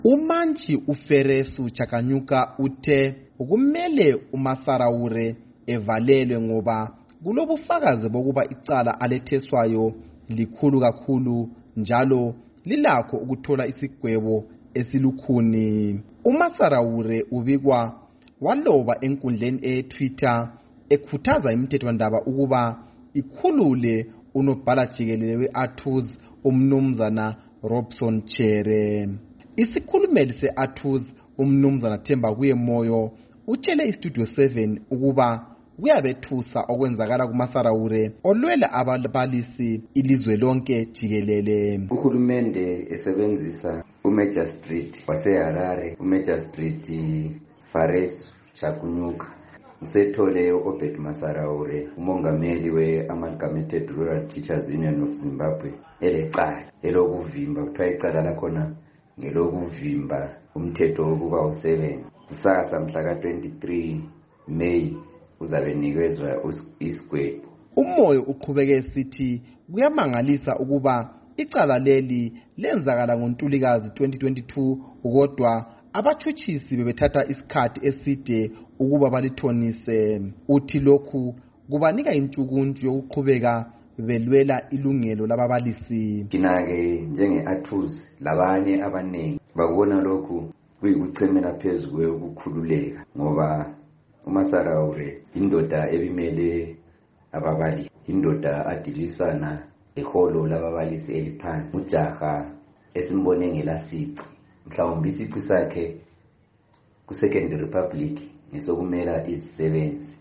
Umantshi uFeresu Chakanyuka uthe kumele uMasaraure evalelwe ngoba kulobufakazi bokuba icala aletheswayo likhulu kakhulu njalo lilakho ukuthola isigwebo esilukhuni. uMasaraure ubikwa waloba enkundleni eTwitter ekhuthaza imithethwandaba ukuba ikhulule unobhala jikelele we-Artus umnumzana Robson Chere. Isikhulumeli se-Artus umnumzana Themba Kuyemoyo utshele iStudio 7 ukuba kuyabethusa okwenzakala kuMasaraure olwela ababalisi ilizwe lonke jikelele. Uhulumende esebenzisa uMagistrate waseHarare, uMagistrate Feresu Chakanyuka usethole uObed Masaraure, umongameli we-Amalgamated Rural Teachers Union of Zimbabwe, elecala elokuvimba. Kuthiwa icala lakhona ngelokuvimba umthetho wokuba u7 kusasa mhla ka-23 May uzabe nikezwa isigwebo. Umoyo uqhubeke esithi kuyamangalisa ukuba icala leli lenzakala ngoNtulikazi 2022 kodwa abathutshisi bebethatha isikhathi eside ukuba balithonise. Uthi lokhu kubanika intshukuntshu yokuqhubeka belwela ilungelo lababalisi. Kina-ke njenge-Artus labanye abaningi bakubona lokhu kuyikuchemela phezulu ukukhululeka ngoba uMasaraure indoda ebimele ababalisi, indoda adilisana eholo lababalisi eliphansi, ujaha esimbone ngelasici, mhlawumbe isici sakhe ku-Second Republic ngesokumela izisebenzi.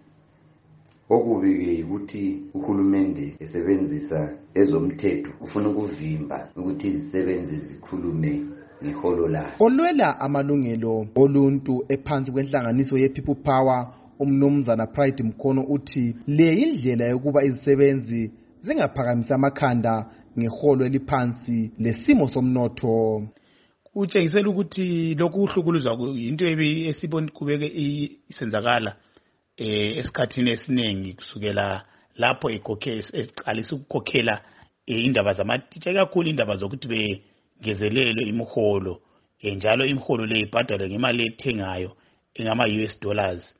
Okubi ukuthi uhulumende esebenzisa ezomthetho ufuna ukuvimba ukuthi izisebenzi zikhulume ngeholo lazo. Olwela amalungelo oluntu ephansi kwenhlanganiso ye-People Power umnumzana Pride Mkhono uthi le indlela yokuba izisebenzi zingaphakamisa amakhanda ngeholo eliphansi lesimo somnotho. Utshengisela ukuthi lokhu uhlukuluzwa into esibona kubeke isenzakala esikhathini esiningi kusukela lapho eqalisa ukukhokhela indaba zamatitsha, kakhulu indaba zokuthi bengezelelwe imiholo, njalo imiholo le ibhadalwe ngemali ethengayo engama-US dollars.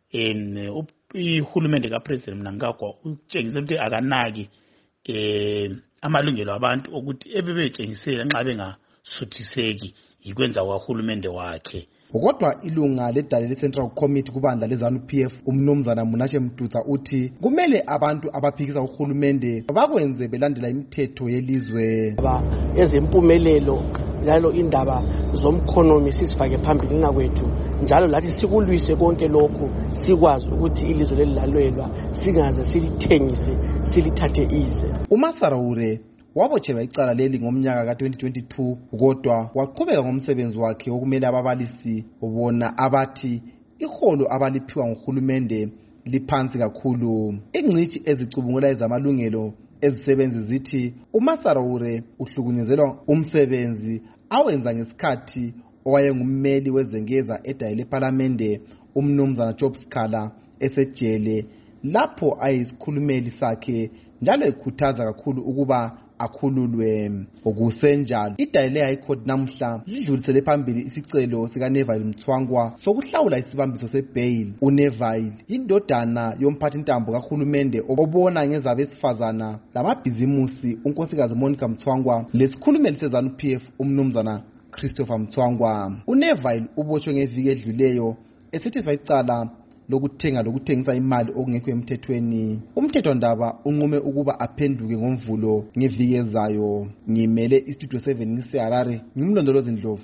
Uhulumende kaPresident Mnangagwa utshengisa ukuthi akanaki amalungelo abantu ukuthi ebebetshengisela nxa bengasuthiseki yikwenza kwahulumende wakhe. Kodwa ilunga ledale le-Central Committee kubandla leZANU-PF umnumzana Munashe Mtuza uthi kumele abantu abaphikisa uhulumende bakwenze belandela imithetho yelizwe. Ezempumelelo njalo indaba zomkhonomi sisifake phambili kwethu njalo lathi sikulwise konke lokhu, sikwazi ukuthi ilizwe lelilalwelwa singaze silithengise silithathe ize. uMasaraure wabotshelwa icala leli ngomnyaka ka-2022 kodwa waqhubeka ngomsebenzi wakhe wokumela ababalisi bona abathi iholo abaliphiwa nguhulumende liphansi kakhulu. Ingcitshi ezicubungula ezamalungelo ezisebenzi zithi uMasaraure uhlukunyezelwa umsebenzi awenza ngesikhathi owayengummeli wezengeza edayi lePhalamende umnumzana Job Sikhala esejele lapho ayisikhulumeli sakhe njalo ekhuthaza kakhulu ukuba akhululwe. Okusenjalo idayi le-High Court namhla lidlulisele phambili isicelo sikaNeville Mthwangwa sokuhlawula isibambiso sebail. uNeville indodana yomphathintambo kahulumende obona ngezabesifazana lamabhizimusi unkosikazi Monica Mthwangwa lesikhulumeli seZANU-PF umnumzana Christopher Mthwangwa. uNeville ubotshwe ngeviki edluleyo esethiswa icala lokuthenga lokuthengisa imali okungekho emthethweni. Umthethwandaba unqume ukuba aphenduke ngoMvulo ngeviki ezayo. Ngimele iStudio 7 ngiseHarare, ngimlondolozi Ndlovu.